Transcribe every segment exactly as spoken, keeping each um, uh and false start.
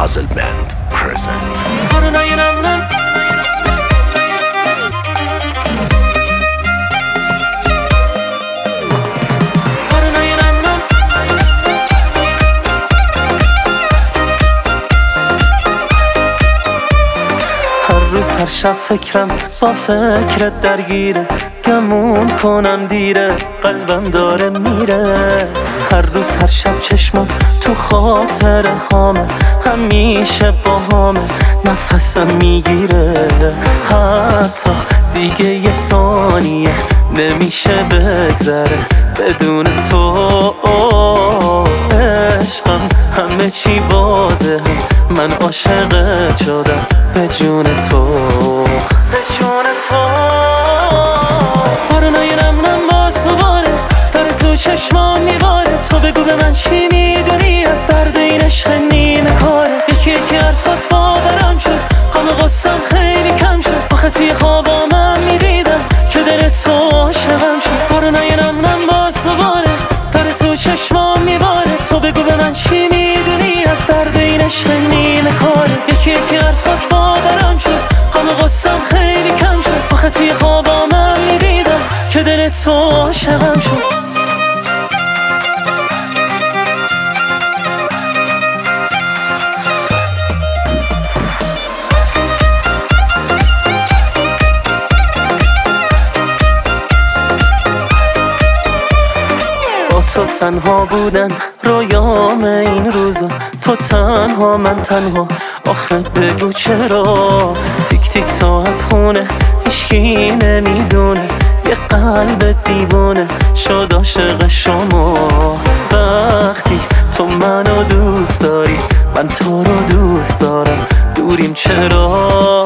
Puzzle Band present. هر روز هر شب فکرم با فکرت درگیره، گمون کنم دیره، قلبم داره میره. هر روز هر شب چشمات تو خاطر هامه، همیشه با هامه، نفسم میگیره. حتی دیگه یه ثانیه نمیشه بگذره بدون تو. عشقم همه چی واضحه، من عاشقت شدم به جون تو، به جون تو. بارونای نمونم با سواره داره تو چشمان میباره. تو بگو به من چی میدونی از درد این عشق نیمه کاره. یکی یکی حرفات باورم شد، همه قصم خیلی کم شد. تو خطی خوابام میدیدم که دل تو عاشقم شد. بارونای نمونم با سواره داره تو چشمان میباره. تو بگو به من چی میدونی از درد این عشق نیمه کاره. یکی یکی حرفات باورم شد، همه قصم خیلی کم شد. تو خطی خوابام میدیدم که دل تو عاشقم شد. تو تنها بودن رویام این روزا، تو تنها من تنها. آخه بگو چرا تیک تیک ساعت خونه، هیچکی نمیدونه یه قلب دیوونه شد عاشق شما. وقتی تو منو دوست داری من تو رو دوست دارم، دوریم چرا؟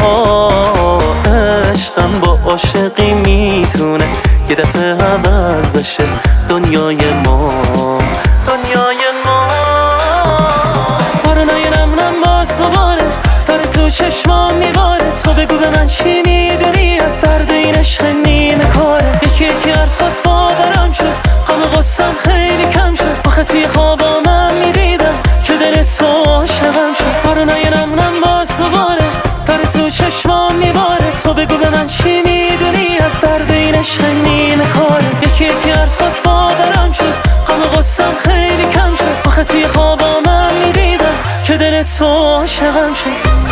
عشقم با عاشقی میتونه یه دفعه عوض بشه دنیای ما، دنیای ما. بارونای نمونم با سواره داره تو چشمام میباره. تو بگو به من چی میدونی از درد این عشق نیمه کاره. یکی یکی حرفات باورم شد، همه قصم خیلی کم شد. تو خطی خوابام میدیدم که دل تو عاشقم شد. بارونای نمونم با سواره داره تو چشمام میباره. تو بگو به من چی میدونی از درد این عشق نیمه کاره. یکی یکی حرفات باورم شد، همه قصم خیلی کم شد. تو خطی خوابام میدیدم که دل تو عاشقم شد.